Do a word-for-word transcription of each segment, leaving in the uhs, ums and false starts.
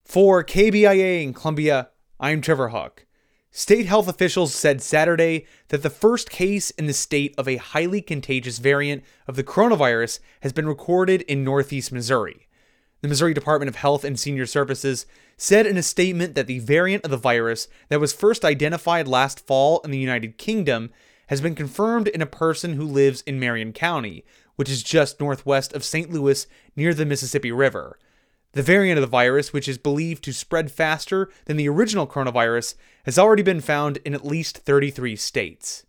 For K B I A in Columbia, I'm Trevor Huck. State health officials said Saturday that the first case in the state of a highly contagious variant of the coronavirus has been recorded in northeast Missouri. The Missouri Department of Health and Senior Services said in a statement that the variant of the virus that was first identified last fall in the United Kingdom has been confirmed in a person who lives in Marion County, which is just northwest of Saint Louis near the Mississippi River. The variant of the virus, which is believed to spread faster than the original coronavirus, has already been found in at least thirty-three states.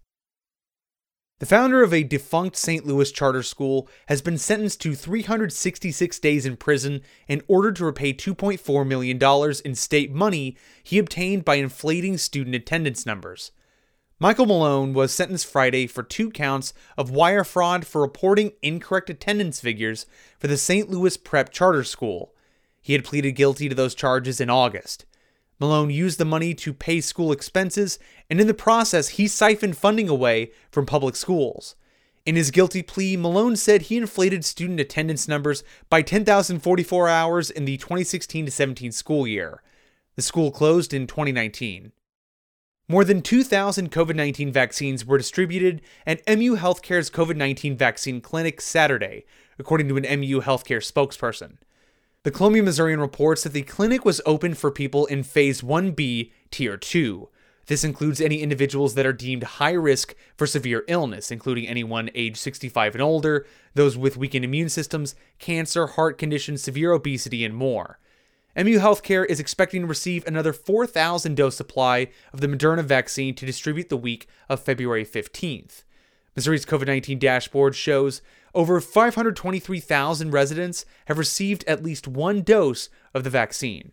The founder of a defunct Saint Louis charter school has been sentenced to three hundred sixty-six days in prison and ordered to repay two point four million dollars in state money he obtained by inflating student attendance numbers. Michael Malone was sentenced Friday for two counts of wire fraud for reporting incorrect attendance figures for the Saint Louis Prep Charter School. He had pleaded guilty to those charges in August. Malone used the money to pay school expenses, and in the process, he siphoned funding away from public schools. In his guilty plea, Malone said he inflated student attendance numbers by ten thousand forty-four hours in the twenty sixteen to seventeen school year. The school closed in twenty nineteen. More than two thousand COVID nineteen vaccines were distributed at M U Healthcare's COVID nineteen vaccine clinic Saturday, according to an M U Healthcare spokesperson. The Columbia Missourian reports that the clinic was open for people in Phase one B, Tier two. This includes any individuals that are deemed high risk for severe illness, including anyone age sixty-five and older, those with weakened immune systems, cancer, heart conditions, severe obesity, and more. M U Healthcare is expecting to receive another four thousand dose supply of the Moderna vaccine to distribute the week of February fifteenth. Missouri's COVID nineteen dashboard shows over five hundred twenty-three thousand residents have received at least one dose of the vaccine.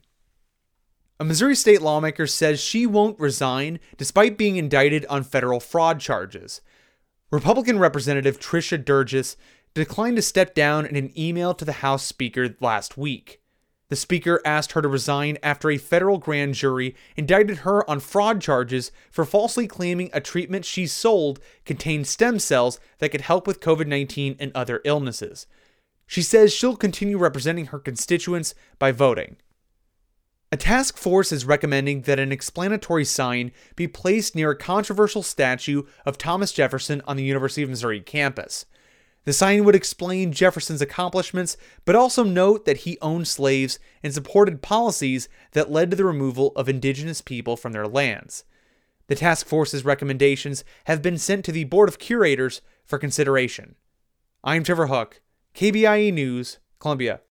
A Missouri state lawmaker says she won't resign despite being indicted on federal fraud charges. Republican Representative Tricia Durgis declined to step down in an email to the House Speaker last week. The Speaker asked her to resign after a federal grand jury indicted her on fraud charges for falsely claiming a treatment she sold contained stem cells that could help with COVID nineteen and other illnesses. She says she'll continue representing her constituents by voting. A task force is recommending that an explanatory sign be placed near a controversial statue of Thomas Jefferson on the University of Missouri campus. The sign would explain Jefferson's accomplishments, but also note that he owned slaves and supported policies that led to the removal of indigenous people from their lands. The task force's recommendations have been sent to the Board of Curators for consideration. I'm Trevor Huck, K B I A News, Columbia.